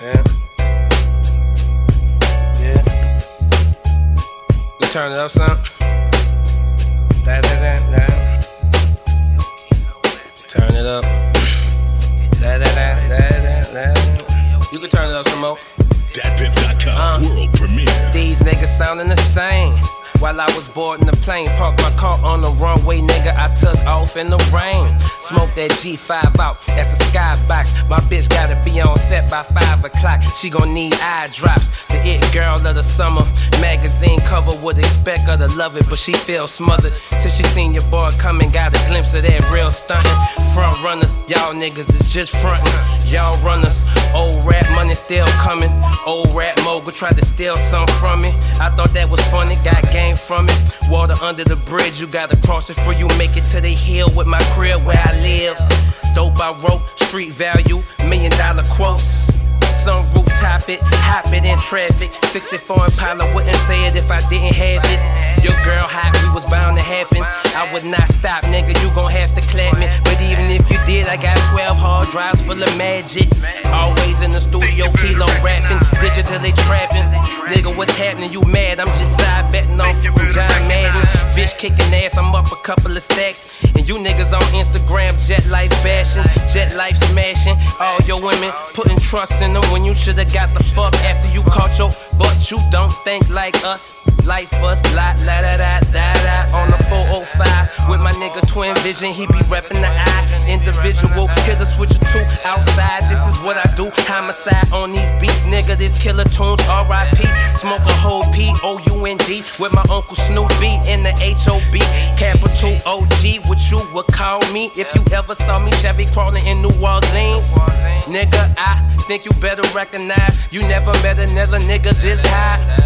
Yeah. Yeah. You turn it up, son. Da da da da. Turn it up. Da da da da da da. You can turn it up some more. DatPiff.com world premiere. These niggas sounding the same. While I was boarding the plane, parked my car on the runway, nigga, I took off in the rain. Smoked that G5 out, that's a skybox. My bitch gotta be on set by 5 o'clock. She gon' need eye drops. The it girl of the summer. Magazine cover would expect her to love it, but she feel smothered. Till she seen your boy come and got a glimpse of that real stunting. Front runners, y'all niggas is just frontin'. Y'all runners, old rap money still coming. Old rap mogul tried to steal some from me. I thought that was funny, got game from it. Water under the bridge, you gotta cross it before you make it to the hill with my crib where I live. Dope I wrote, street value, $1 million quotes. Sunroof top it, hop it in traffic. 64 Impala wouldn't say it if I didn't have it. Your girl hot, we was bound to happen. I would not stop, nigga, you gon' have to clap me. But even if you did, I got 12 hard drives full of magic. Always in the studio, kilo rapping, digitally trapping. Nigga, what's happening? You mad? I'm just side betting on John Madden. Bitch kicking ass, I'm up a couple of stacks. And you niggas on Instagram, jet life bashing, jet life smashing. All your women putting trust in them when you shoulda got the fuck after you caught your butt. You don't think like us. Life us, la da da da da. On the 405 with my nigga Twin Vision, he be reppin' the I. Individual, hit a switcher two outside. This is what I do. Homicide on these beats, nigga. This killer tunes, R.I.P. Smoke a whole P-O-U-N-D with my Uncle Snoop B in the H-O-B. Capital O-G, what you would call me if you ever saw me Chevy crawling in New Orleans. Nigga, I think you better recognize you never met another nigga this high.